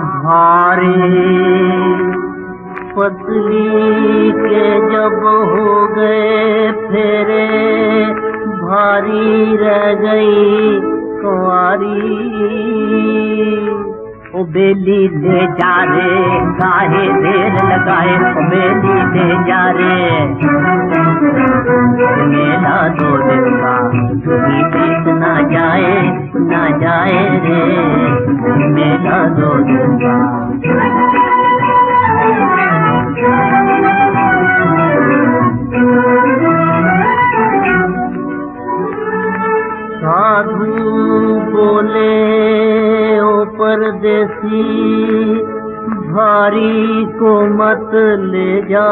भारी पतली के जब हो गए फेरे, भारी रह गई कुंवारी। ओ बेली ले जा रे काहे देर लगाए, ओ बेली ले जा रे मेला दो दिन का बीत ना जाए रे, मेला दो दिन का। साधु बोले ओ परदेसी, भारी को मत ले जा,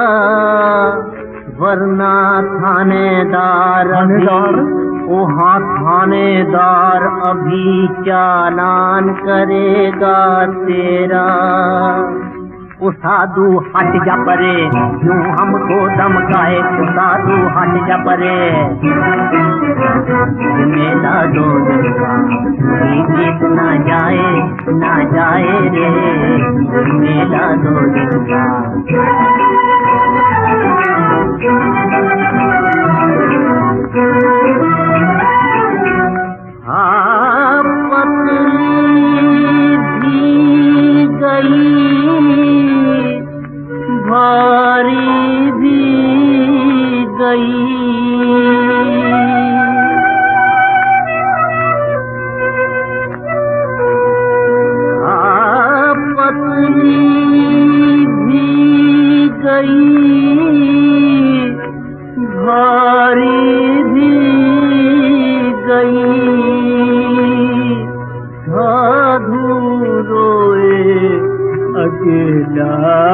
वरना थानेदार ओ हाँ थानेदार अभी चालान करेगा तेरा। ओ साधु हट जा परे, क्यों हमको धमकाए, ओ साधु हट जा परे। मेला दो दिन का बीत ना जाए रे, मेला दो दिन का। हाँ पतली भी गई, भारी भी गई, हाँ पतली भी गई, भारी भी गई। साधु रोए अकेला,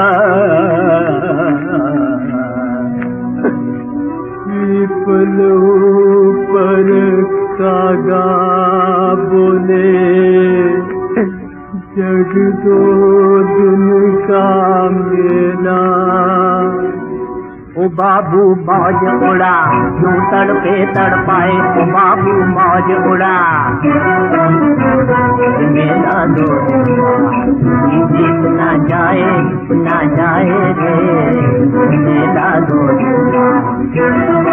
पीपलों पर कागा बोले, जग दो दिन का मेला। ओ बाबू मौज उड़ा, क्यों तड़पे तड़पाए, ओ बाबू मौज उड़ा, मेला दो जीत ना जाए रे, मेला दो।